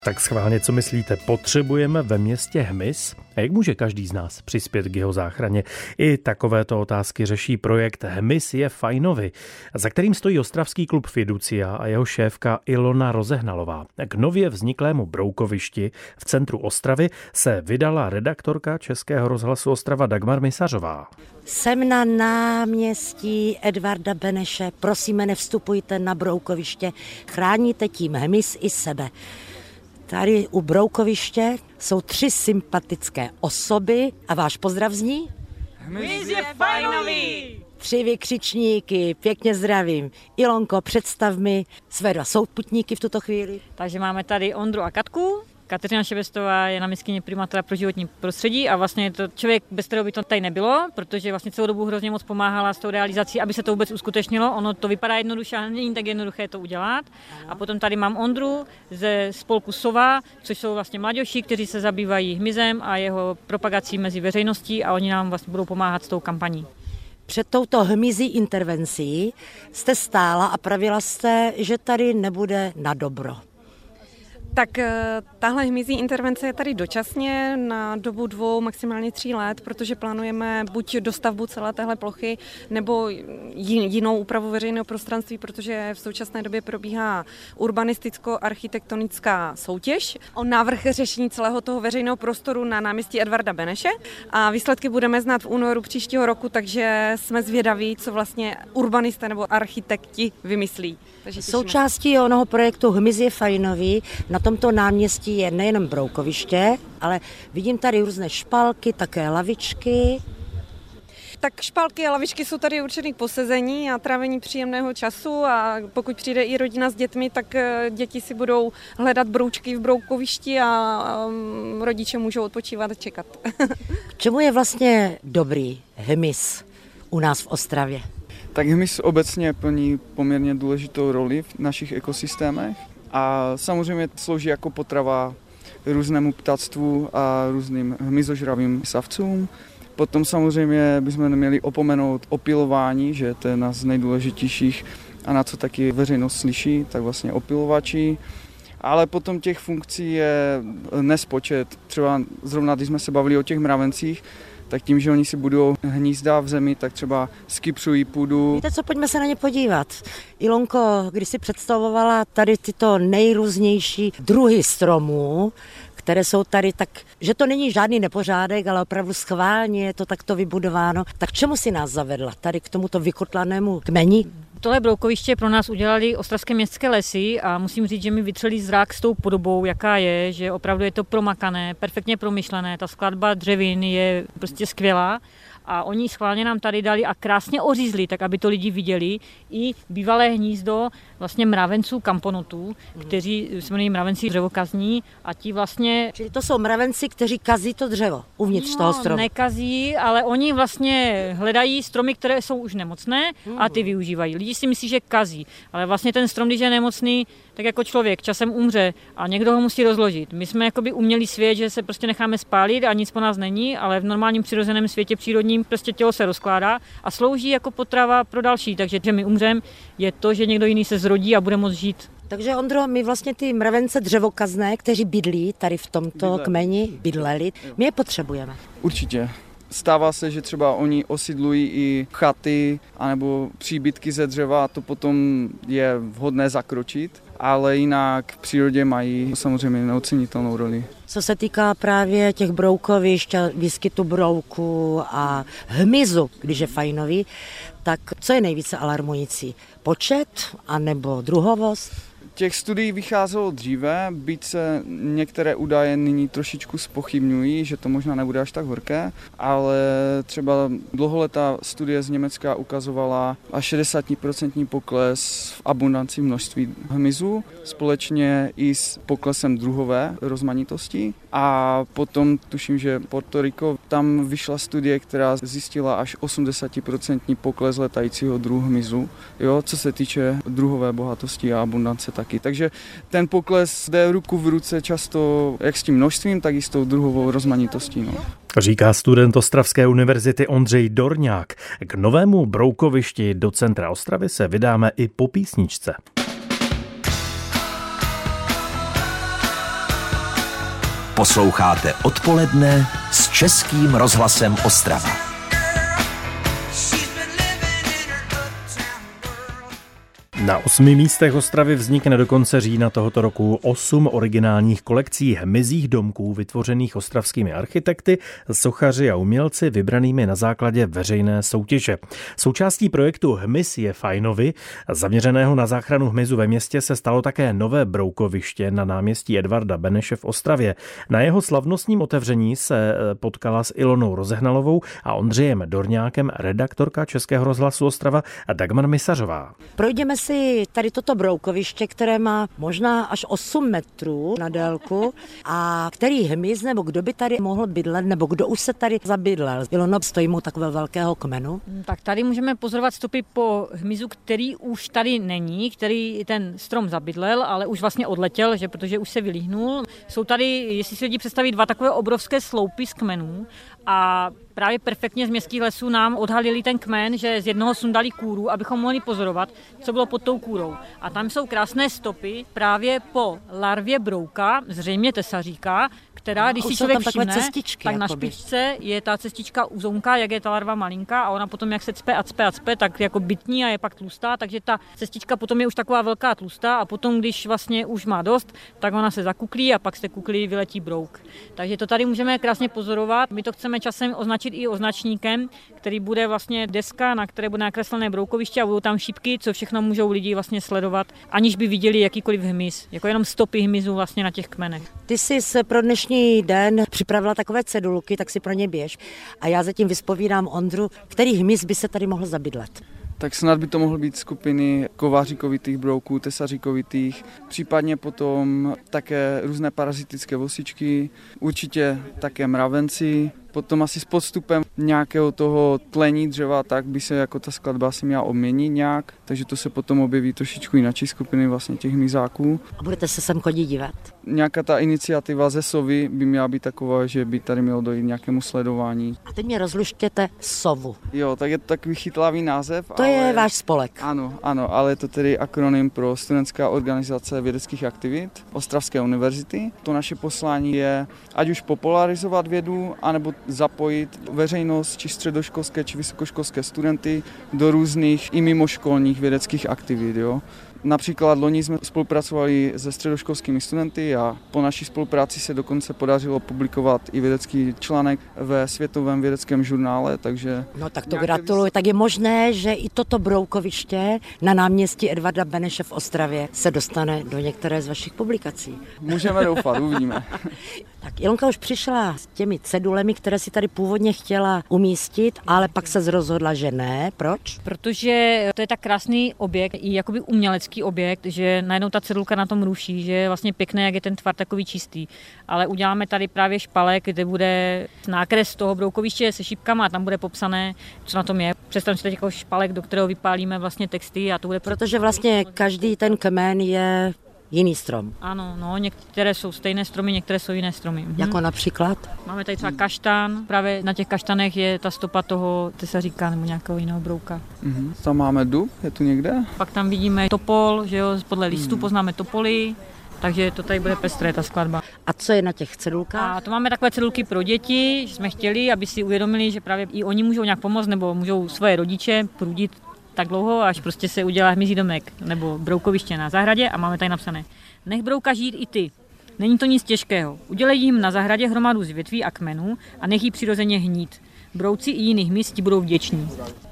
Tak schválně, co myslíte, potřebujeme ve městě hmyz? A jak může každý z nás přispět k jeho záchraně? I takovéto otázky řeší projekt Hmyz je fajnovi, za kterým stojí ostravský klub Fiducia a jeho šéfka Ilona Rozehnalová. K nově vzniklému broukovišti v centru Ostravy se vydala redaktorka Českého rozhlasu Ostrava Dagmar Misařová. Jsem na náměstí Edvarda Beneše. Prosíme, nevstupujte na broukoviště. Chráníte tím hmyz i sebe. Tady u broukoviště jsou 3 sympatické osoby a váš pozdrav zní? Hmyz je fajnový! 3 vykřičníky, pěkně zdravím. Ilonko, představ mi své 2 souputníky v tuto chvíli. Takže máme tady Ondru a Katku. Kateřina Šebestová je náměstkyně primátora pro životní prostředí a vlastně je to člověk, bez kterého by to tady nebylo, protože vlastně celou dobu hrozně moc pomáhala s tou realizací, aby se to vůbec uskutečnilo. Ono to vypadá jednoduše, ale není tak jednoduché to udělat. A potom tady mám Ondru ze spolku Sova, což jsou vlastně mladěši, kteří se zabývají hmyzem a jeho propagací mezi veřejností a oni nám vlastně budou pomáhat s tou kampaní. Před touto hmyzí intervencí jste stála a pravila jste, že tady nebude na dobro. Tak tahle hmyzí intervence je tady dočasně na dobu 2, maximálně 3 let, protože plánujeme buď dostavbu celé téhle plochy, nebo jinou úpravu veřejného prostranství, protože v současné době probíhá urbanisticko-architektonická soutěž o návrh řešení celého toho veřejného prostoru na náměstí Edvarda Beneše a výsledky budeme znát v únoru příštího roku, takže jsme zvědaví, co vlastně urbanisté nebo architekti vymyslí. Součástí onoho projektu Hmyz je fajnový na tomto náměstí je nejenom broukoviště, ale vidím tady různé špalky, také lavičky. Tak špalky a lavičky jsou tady určený k posezení a trávení příjemného času a pokud přijde i rodina s dětmi, tak děti si budou hledat broučky v broukovišti a rodiče můžou odpočívat a čekat. K čemu je vlastně dobrý hmyz u nás v Ostravě? Tak hmyz obecně plní poměrně důležitou roli v našich ekosystémech a samozřejmě slouží jako potrava různému ptactvu a různým hmyzožravým savcům. Potom samozřejmě bychom neměli opomenout opylování, že to je jedna z nejdůležitějších a na co taky veřejnost slyší, tak vlastně opylovači. Ale potom těch funkcí je nespočet. Třeba zrovna, když jsme se bavili o těch mravencích, tak tím, že oni si budou hnízda v zemi, tak třeba skypřují půdu. Víte co, pojďme se na ně podívat. Ilonko, když si představovala tady tyto nejrůznější druhy stromů, které jsou tady tak, že to není žádný nepořádek, ale opravdu schválně je to takto vybudováno. Tak čemu si nás zavedla tady k tomuto vykotlanému kmeni? Tohle broukoviště pro nás udělali Ostravské městské lesy a musím říct, že mi vytřeli zrak s tou podobou, jaká je, že opravdu je to promakané, perfektně promyšlené, ta skladba dřevin je prostě skvělá. A oni schválně nám tady dali a krásně ořízli, tak aby to lidi viděli, i bývalé hnízdo vlastně mravenců kamponotů, kteří se jmenují mravenci dřevokazní a ti vlastně... Čili to jsou mravenci, kteří kazí to dřevo uvnitř toho stromu. Nekazí, ale oni vlastně hledají stromy, které jsou už nemocné a ty využívají. Lidi si myslí, že kazí, ale vlastně ten strom, když je nemocný, tak jako člověk časem umře a někdo ho musí rozložit. My jsme jakoby umělý svět, že se prostě necháme spálit a nic po nás není, ale v normálním přirozeném světě přírodním prostě tělo se rozkládá a slouží jako potrava pro další, takže že my umřem je to, že někdo jiný se zrodí a bude moct žít. Takže Ondro, my vlastně ty mravence dřevokazné, kteří bydlí tady v tomto kmeni, bydleli, my je potřebujeme. Určitě. Stává se, že třeba oni osidlují i chaty anebo příbytky ze dřeva a to potom je vhodné zakročit, ale jinak v přírodě mají samozřejmě neocenitelnou roli. Co se týká právě těch broukovišť, výskytu brouku a hmyzu, když je fajnový, tak co je nejvíce alarmující? Počet anebo druhovost? Těch studií vycházelo dříve, byť se některé údaje nyní trošičku zpochybňují, že to možná nebude až tak horké, ale třeba dlouholetá studie z Německa ukazovala až 60% pokles v abundanci množství hmyzu, společně i s poklesem druhové rozmanitosti. A potom tuším, že Puerto Rico, tam vyšla studie, která zjistila až 80% pokles letajícího druhu hmyzu, jo, co se týče druhové bohatosti a abundance taky. Takže ten pokles jde ruku v ruce často jak s tím množstvím, tak i s tou druhovou rozmanitostí. No. Říká student Ostravské univerzity Ondřej Dorňák. K novému broukovišti do centra Ostravy se vydáme i po písničce. Posloucháte Odpoledne s Českým rozhlasem Ostrava. Na 8 místech Ostravy vznikne do konce října tohoto roku 8 originálních kolekcí hmyzích domků vytvořených ostravskými architekty, sochaři a umělci vybranými na základě veřejné soutěže. Součástí projektu Hmyz je fajnovy, zaměřeného na záchranu hmyzu ve městě, se stalo také nové broukoviště na náměstí Edvarda Beneše v Ostravě. Na jeho slavnostním otevření se potkala s Ilonou Rozehnalovou a Ondřejem Dorňákem redaktorka Českého rozhlasu Ostrava a Dagmar Misařová. Projdeme si tady toto broukoviště, které má možná až 8 metrů na délku a který hmyz nebo kdo by tady mohl bydlet, nebo kdo už se tady zabydlel. Ilono, stojí mu takového velkého kmenu. Tak tady můžeme pozorovat stopy po hmyzu, který už tady není, který ten strom zabydlel, ale už vlastně odletěl, že, protože už se vylíhnul. Jsou tady, jestli si lidi představí, 2 takové obrovské sloupy z kmenů a právě perfektně z městských lesů nám odhalili ten kmen, že z jednoho sundali kůru, abychom mohli pozorovat, co bylo pod tou kůrou. A tam jsou krásné stopy právě po larvě brouka, zřejmě tesaříka, která, když si člověk všimne, tak na špičce je ta cestička uzonká, jak je ta larva malinká a ona potom, jak se cpe a cpe a cpe, tak jako bytní a je pak tlustá, takže ta cestička potom je už taková velká tlustá a potom, když vlastně už má dost, tak ona se zakuklí a pak z té kuklí vyletí brouk. Takže to tady můžeme krásně pozorovat. My to chceme časem označit i označníkem, který bude vlastně deska, na které bude nakreslené broukoviště a budou tam šipky, co všechno můžou lidi vlastně sledovat, aniž by viděli jakýkoliv hmyz, jako jenom stopy hmyzu vlastně na těch kmenech. Ty jsi se pro dnešní den připravila takové cedulky, tak si pro ně běž. A já zatím vyspovídám Ondru, který hmyz by se tady mohl zabydlet. Tak snad by to mohly být skupiny kováříkovitých brouků, tesaříkovitých, případně potom také různé parazitické vosičky, určitě také mravenci. Potom asi s podstupem nějakého toho tlení dřeva, tak by se jako ta skladba asi měla obměnit nějak, takže to se potom objeví trošičku jináčí skupiny vlastně těch hmyzáků. A budete se sem chodit dívat? Nějaká ta iniciativa ze Sovy by měla být taková, že by tady mělo dojít nějakému sledování. A teď mě rozluštěte Sovu. Jo, tak je to takový chytlavý název. To je váš spolek. Ano, ale je to tedy akronym pro Studentská organizace vědeckých aktivit Ostravské univerzity. To naše poslání je ať už popularizovat vědu, anebo zapojit veřejnost, či středoškolské, či vysokoškolské studenty do různých i mimoškolních vědeckých aktivit. Jo. Například loni jsme spolupracovali se středoškolskými studenty a po naší spolupráci se dokonce podařilo publikovat i vědecký článek ve Světovém vědeckém žurnále, takže... No tak to gratuluji. Tak je možné, že i toto broukoviště na náměstí Edvarda Beneše v Ostravě se dostane do některé z vašich publikací. Můžeme doufat, uvidíme. Tak Ilonka už přišla s těmi cedulemi, které si tady původně chtěla umístit, ale pak se rozhodla, že ne. Proč? Protože to je tak krásný objekt, i jakoby umělecký objekt, že najednou ta cedulka na tom ruší, že je vlastně pěkné, jak je ten tvar takový čistý. Ale uděláme tady právě špalek, kde bude nákres toho broukoviště se šipkama a tam bude popsané, co na tom je. Představím si teď jako špalek, do kterého vypálíme vlastně texty a to bude... Protože vlastně každý ten kmen je jiný strom. Ano, no, některé jsou stejné stromy, některé jsou jiné stromy. Jako například? Máme tady třeba kaštán, právě na těch kaštanech je ta stopa toho tesaříka nebo nějakého jiného brouka. Tam máme dub, je tu někde? Pak tam vidíme topol, že jo, podle listů poznáme topoly, takže to tady bude pestré, ta skladba. A co je na těch cedulkách? A to máme takové cedulky pro děti, že jsme chtěli, aby si uvědomili, že právě i oni můžou nějak pomoct, nebo můžou svoje rodiče prudit tak dlouho, až prostě se udělá hmyzí domek nebo broukoviště na zahradě a máme tady napsané: nech brouka žít i ty. Není to nic těžkého. Udělej jim na zahradě hromadu z větví a kmenů a nech jí přirozeně hnít. Brouci i jiných hmyz ti budou vděční.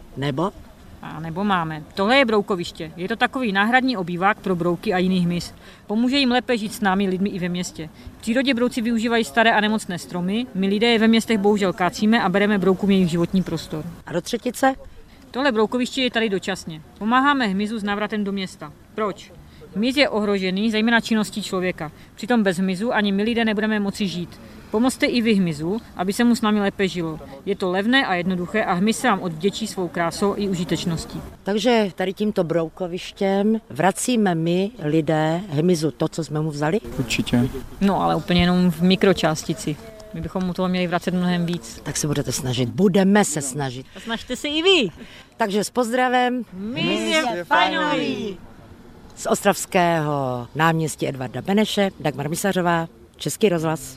Nebo máme. Tohle je broukoviště. Je to takový náhradní obývák pro brouky a jiný hmyz. Pomůže jim lépe žít s námi lidmi i ve městě. V přírodě brouci využívají staré a nemocné stromy, my lidé je ve městech bohužel kácíme a bereme broukům jejich životní prostor. A do třetice? Tohle broukoviště je tady dočasně. Pomáháme hmyzu s návratem do města. Proč? Hmyz je ohrožený, zejména činností člověka. Přitom bez hmyzu ani my lidé nebudeme moci žít. Pomozte i vy hmyzu, aby se mu s námi lépe žilo. Je to levné a jednoduché a hmyz se vám odvděčí svou krásou i užitečností. Takže tady tímto broukovištěm vracíme my, lidé, hmyzu to, co jsme mu vzali? Určitě. No ale úplně jenom v mikročástici. My bychom mu toho měli vracet mnohem víc. Tak se budete snažit. Budeme se snažit. A snažte se i vy. Takže s pozdravem. Hmyz je fajnový. Z ostravského náměstí Edvarda Beneše, Dagmar Misařová, Český rozhlas.